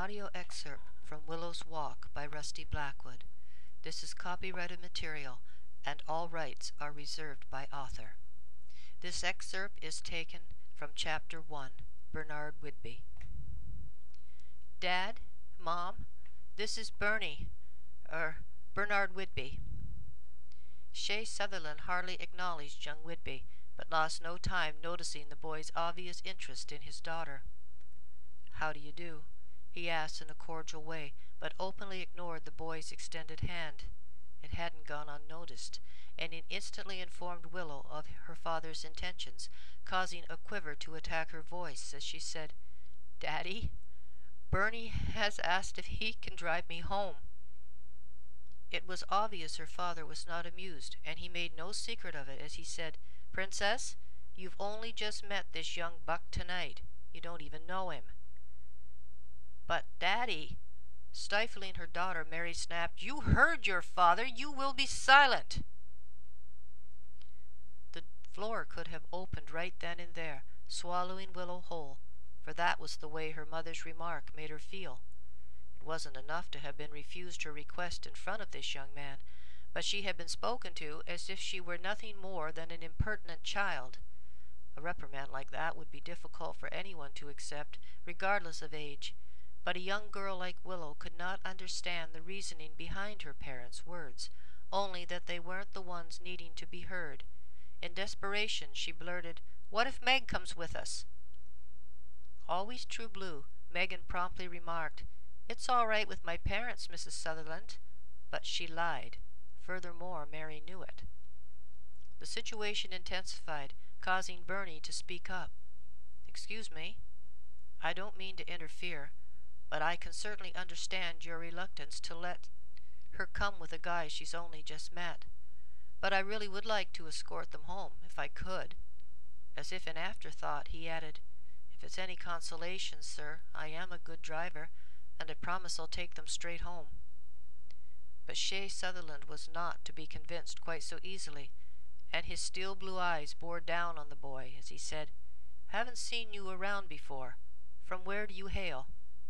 audio excerpt from Willow's Walk by Rusty Blackwood. This is copyrighted material, and all rights are reserved by author. This excerpt is taken from Chapter 1, Bernard Whidby. Dad, Mom, this is Bernard Whidby. Shay Sutherland hardly acknowledged young Whidby, but lost no time noticing the boy's obvious interest in his daughter. "How do you do?" he asked in a cordial way, but openly ignored the boy's extended hand. It hadn't gone unnoticed, and it instantly informed Willow of her father's intentions, causing a quiver to attack her voice as she said, "Daddy, Bernie has asked if he can drive me home." It was obvious her father was not amused, and he made no secret of it as he said, "Princess, you've only just met this young buck tonight. You don't even know him." "But, Daddy," stifling her daughter, Mary snapped, "You heard your father. You will be silent." The floor could have opened right then and there, swallowing Willow whole, for that was the way her mother's remark made her feel. It wasn't enough to have been refused her request in front of this young man, but she had been spoken to as if she were nothing more than an impertinent child. A reprimand like that would be difficult for anyone to accept, regardless of age, but a young girl like Willow could not understand the reasoning behind her parents' words, only that they weren't the ones needing to be heard. In desperation she blurted, "What if Meg comes with us?" Always true blue, Megan promptly remarked, "It's all right with my parents, Mrs. Sutherland." But she lied. Furthermore, Mary knew it. The situation intensified, causing Bernie to speak up. "Excuse me, I don't mean to interfere, but I can certainly understand your reluctance to let her come with a guy she's only just met. But I really would like to escort them home, if I could." As if in afterthought, he added, "If it's any consolation, sir, I am a good driver, and I promise I'll take them straight home." But Shay Sutherland was not to be convinced quite so easily, and his steel blue eyes bore down on the boy as he said, "Haven't seen you around before. From where do you hail?"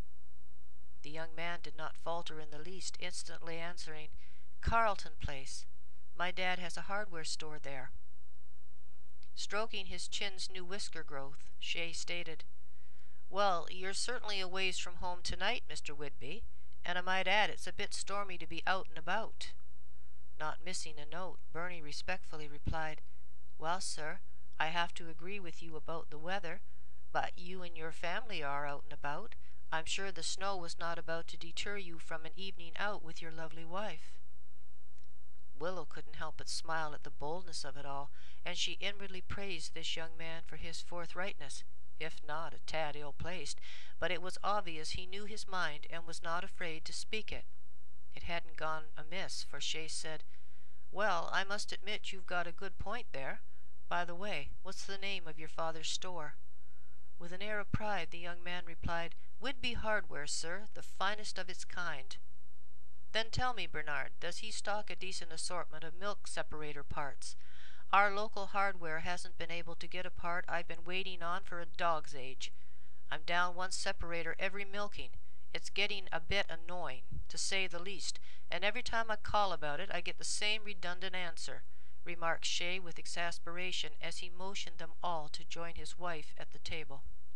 The young man did not falter in the least, instantly answering, "Carlton Place. My dad has a hardware store there." Stroking his chin's new whisker growth, Shay stated, "Well, you're certainly a ways from home tonight, Mr. Whidby, and I might add it's a bit stormy to be out and about." Not missing a note, Bernie respectfully replied, "Well, sir, I have to agree with you about the weather, but you and your family are out and about. I'm sure the snow was not about to deter you from an evening out with your lovely wife." Willow couldn't help but smile at the boldness of it all, and she inwardly praised this young man for his forthrightness, if not a tad ill-placed, but it was obvious he knew his mind and was not afraid to speak it. It hadn't gone amiss, for Shay said, "Well, I must admit you've got a good point there. By the way, what's the name of your father's store?" With an air of pride, the young man replied, "Whidby Hardware, sir, the finest of its kind." "Then tell me, Bernard, does he stock a decent assortment of milk separator parts? Our local hardware hasn't been able to get a part I've been waiting on for a dog's age. I'm down one separator every milking. It's getting a bit annoying, to say the least, and every time I call about it I get the same redundant answer," remarked Shay with exasperation as he motioned them all to join his wife at the table.